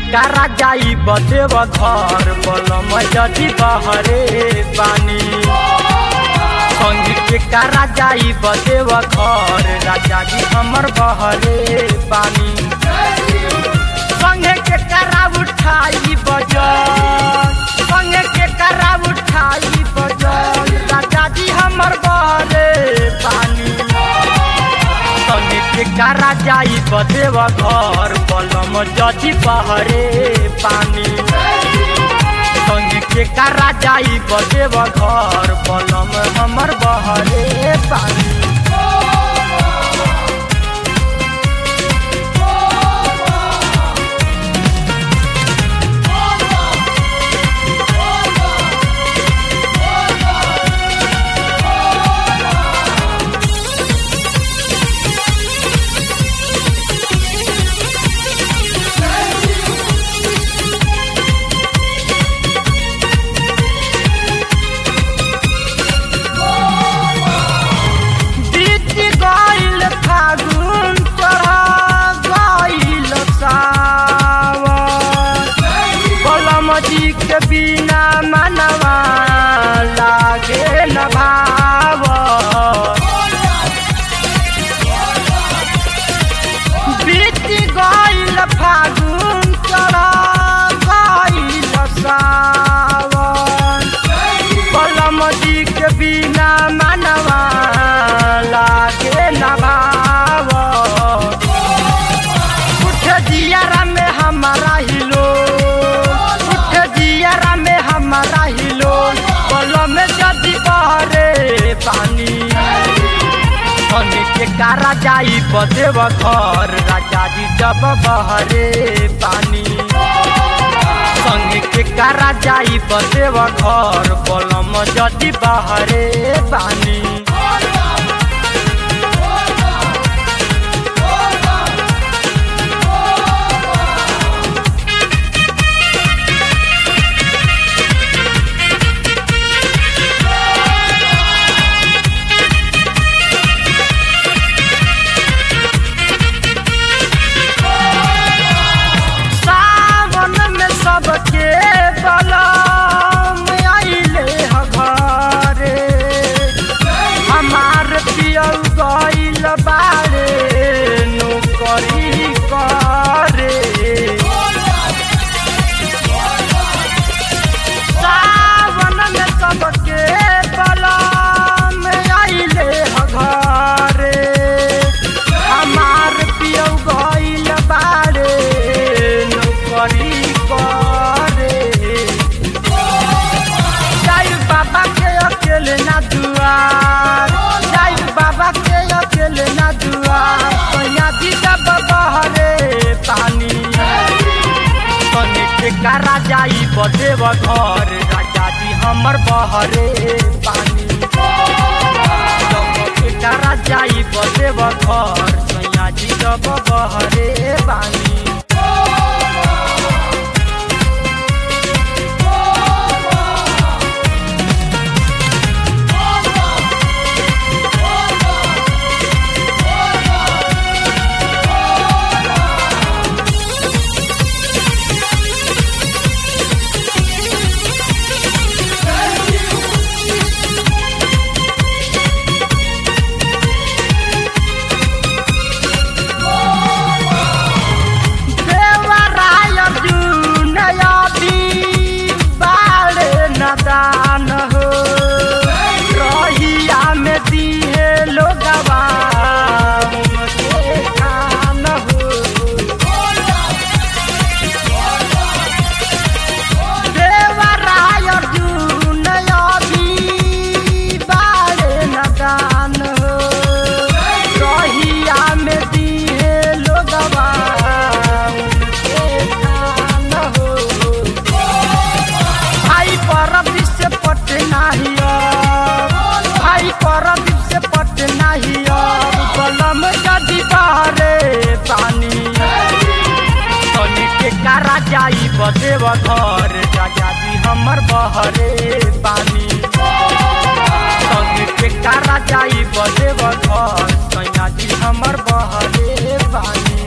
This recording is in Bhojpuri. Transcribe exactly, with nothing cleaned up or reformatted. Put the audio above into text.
करा जाई बदेव घर बलम जदि बहरे पानी संगी के करा जाई बदेव घर राजा जी हमर बहरे पानी संगे के करा उठाई बजल संगे के करा उठाई बजल राजा जी हमर बहरे पानी संगे के करा जाई बदेव घर बलम जदि बहरे पानी संगे के करा जाई बदेव घर बलम हमर बहरे पानी जी के बिना मनवा लागे न भाव बीत गइल फागुन चढ़ गइल सावन कलम जी के बिना मनवा लागे न भाव उठ जियारा में हमारा हिलो हमारा हिलो बलम जदि बहरे पानी संगे के करा जाई बदेव घर राजा जी जब बहरे पानी संगे के करा जाई बदेव घर बलम जदि बहरे पानी करा जाई बदेव घर राजा जी हमर बहरे पानी करा जाई बदेव घर सैया जी जब बहरे पानी दान हो रहिया में दिए लोगवा खान हो देवराय अर्जुन अभी बारे न दान हो रहिया में दिए लोगवा खान हो भाई पर से पट नहीं भाई पर से पट नहीं बलम जदि बहरे पानी संगे के करा जाई बदेव घर राजा जी हमर बहरे पानी संगे के करा जाई बदेव घर सैया जी हमर बहरे पानी।